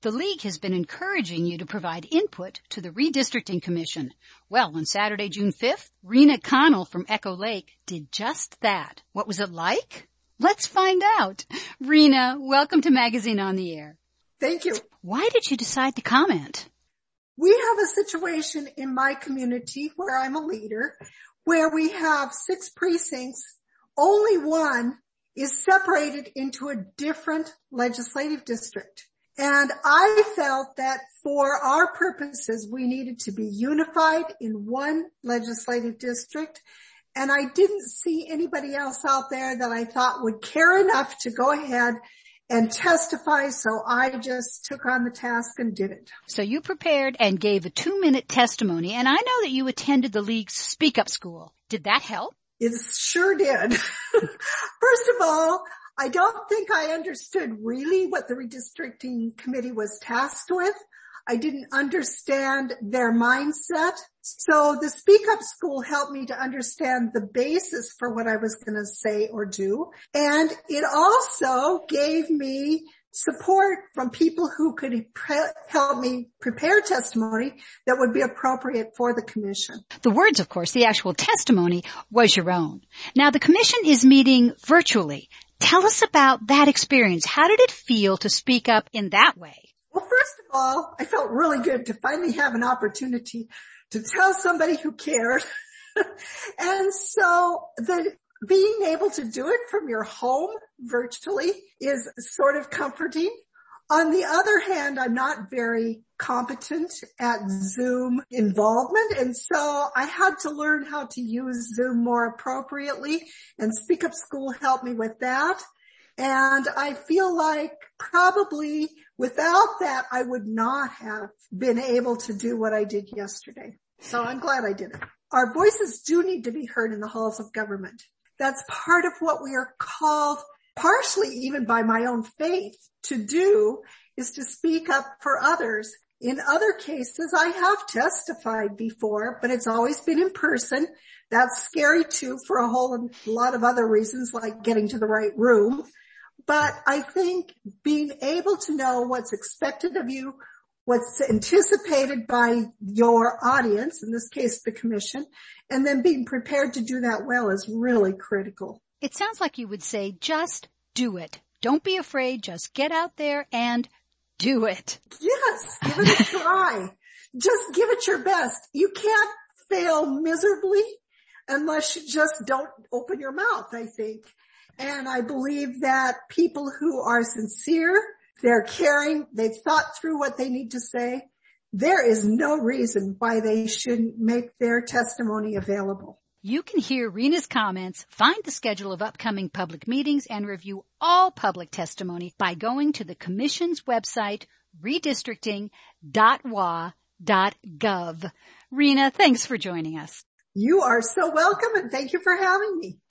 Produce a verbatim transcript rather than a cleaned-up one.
The League has been encouraging you to provide input to the Redistricting Commission. Well, on Saturday, June fifth, Rena Connell from Echo Lake did just that. What was it like? Let's find out. Rena, welcome to Magazine on the Air. Thank you. Why did you decide to comment? We have a situation in my community where I'm a leader where we have six precincts. Only one is separated into a different legislative district. And I felt that for our purposes, we needed to be unified in one legislative district. And I didn't see anybody else out there that I thought would care enough to go ahead and testify, so I just took on the task and did it. So you prepared and gave a two-minute testimony, and I know that you attended the League's Speak Up School. Did that help? It sure did. First of all, I don't think I understood really what the redistricting committee was tasked with. I didn't understand their mindset. So the Speak Up School helped me to understand the basis for what I was going to say or do. And it also gave me support from people who could pre- help me prepare testimony that would be appropriate for the commission. The words, of course, the actual testimony was your own. Now, the commission is meeting virtually. Tell us about that experience. How did it feel to speak up in that way? Well, first of all, I felt really good to finally have an opportunity to tell somebody who cared. And so the being able to do it from your home virtually is sort of comforting. On the other hand, I'm not very competent at Zoom involvement, and so I had to learn how to use Zoom more appropriately, and Speak Up School helped me with that. And I feel like probably without that, I would not have been able to do what I did yesterday. So I'm glad I did it. Our voices do need to be heard in the halls of government. That's part of what we are called, partially even by my own faith, to do, is to speak up for others. In other cases, I have testified before, but it's always been in person. That's scary too for a whole lot of other reasons, like getting to the right room. But I think being able to know what's expected of you, what's anticipated by your audience, in this case the commission, and then being prepared to do that well is really critical. It sounds like you would say, just do it. Don't be afraid. Just get out there and do it. Yes, give it a try. Just give it your best. You can't fail miserably unless you just don't open your mouth, I think. And I believe that people who are sincere, they're caring, they've thought through what they need to say, there is no reason why they shouldn't make their testimony available. You can hear Rena's comments, find the schedule of upcoming public meetings, and review all public testimony by going to the Commission's website, redistricting dot w a dot gov. Rena, thanks for joining us. You are so welcome, and thank you for having me.